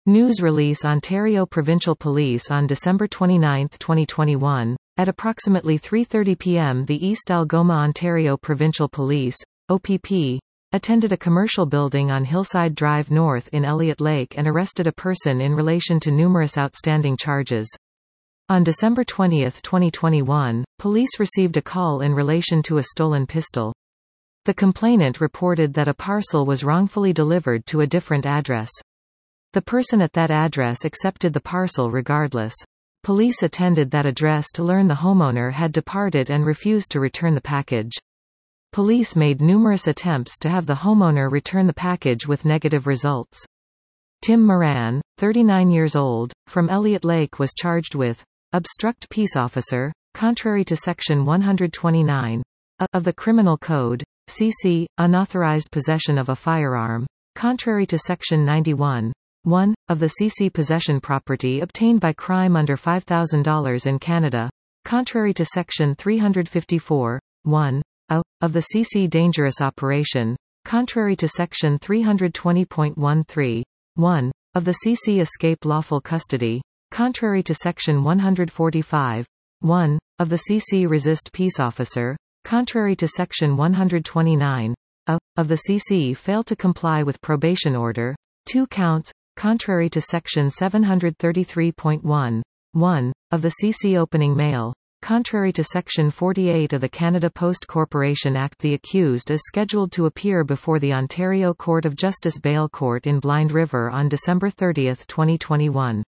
News release Ontario Provincial Police on December 29, 2021. At approximately 3:30 p.m. the East Algoma Ontario Provincial Police, OPP, attended a commercial building on Hillside Drive North in Elliott Lake and arrested a person in relation to numerous outstanding charges. On December 20, 2021, police received a call in relation to a stolen pistol. The complainant reported that a parcel was wrongfully delivered to a different address. The person at that address accepted the parcel regardless. Police attended that address to learn the homeowner had departed and refused to return the package. Police made numerous attempts to have the homeowner return the package with negative results. Tim Moran, 39 years old, from Elliott Lake was charged with obstruct peace officer, contrary to Section 129 of the Criminal Code, CC, unauthorized possession of a firearm, contrary to Section 91. 1. Of the CC possession property obtained by crime under $5,000 in Canada, contrary to Section 354. 1. Of the CC dangerous operation, contrary to Section 320.13. 1. Of the CC escape lawful custody, contrary to Section 145. 1. Of the CC resist peace officer, contrary to Section 129. Of the CC fail to comply with probation order, 2 counts, contrary to Section 733.1. 1. Of the CC opening mail, contrary to Section 48 of the Canada Post Corporation Act. The accused is scheduled to appear before the Ontario Court of Justice Bail Court in Blind River on December 30, 2021.